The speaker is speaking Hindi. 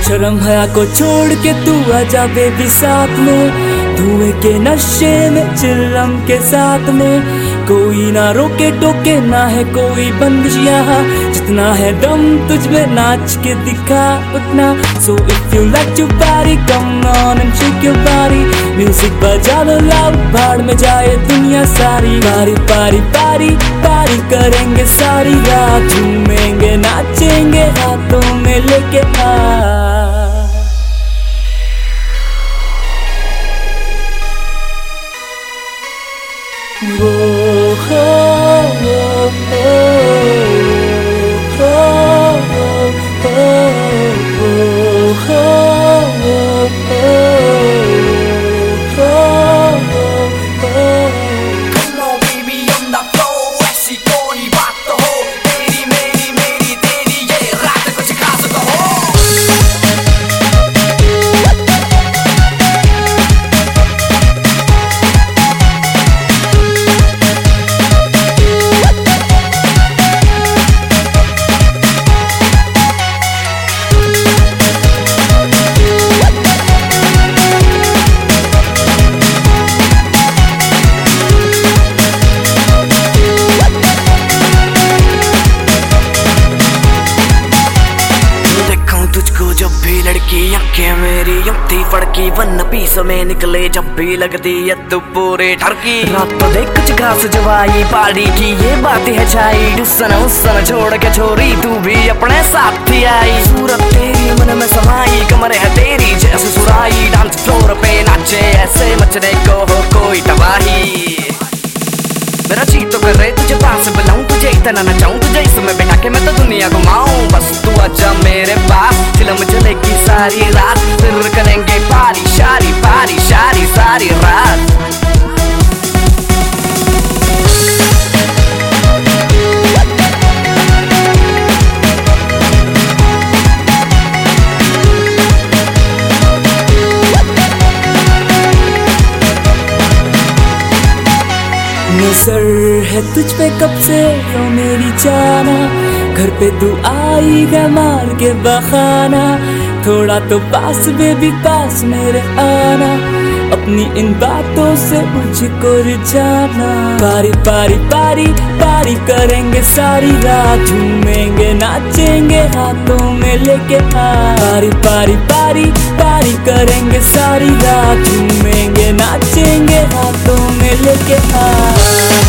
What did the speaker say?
शर्म हया को छोड़ के तू आजा बेबी साथ में, धुएं के नशे में चिल्लम के साथ में। कोई ना रोके टोके ना है कोई बंदिश यहाँ, जितना है दम तुझ में नाच के दिखा उतना। So if you like to party come on and shake your body, music बजा लो लाउड भाड़ में जाए दुनिया सारी। पारी पारी पारी पारी करेंगे सारी रात, झूमेंगे नाचेंगे हाथों में लेके हाथ। वो हो हो हो लड़की आंखें मेरी यूं फड़की, वन पीस में निकले जब भी लगती है तू पूरे ठरकी। रात तो देख कुछ घास जवाई पार्टी की ये बात है छाई, उसन उसन छोड़ के छोरी तू भी अपने साथ ही आई। सूरत तेरी मन में समाई, कमर है तेरी जैसे सुराई, डांस फ्लोर पे नाचे ऐसे मचने को हो कोई तबाही। मेरा जी तो कर रहे तुझे पास बुलाऊं, तुझे इतना नचाऊं, तुझे इसमें बैठा के मैं तो दुनिया घुमाऊं। बस तू आजा मेरे पास, फिल्म चलेगी सारी रात, फिर करेंगे पारी शारी सारी रात। नजर है तुझ पे कब से ओ मेरी जाना, घर पे तू आई है मार के बहाना। थोड़ा तो पास बेबी पास मेरे आना, अपनी इन बातों से मुझको रिझाना। पारी पारी पारी पारी करेंगे सारी रात, झूमेंगे नाचेंगे हाथों में लेके हाथ। पारी पारी पारी पारी करेंगे सारी रात, झूमेंगे नाचेंगे हाथों में लेके हाथ।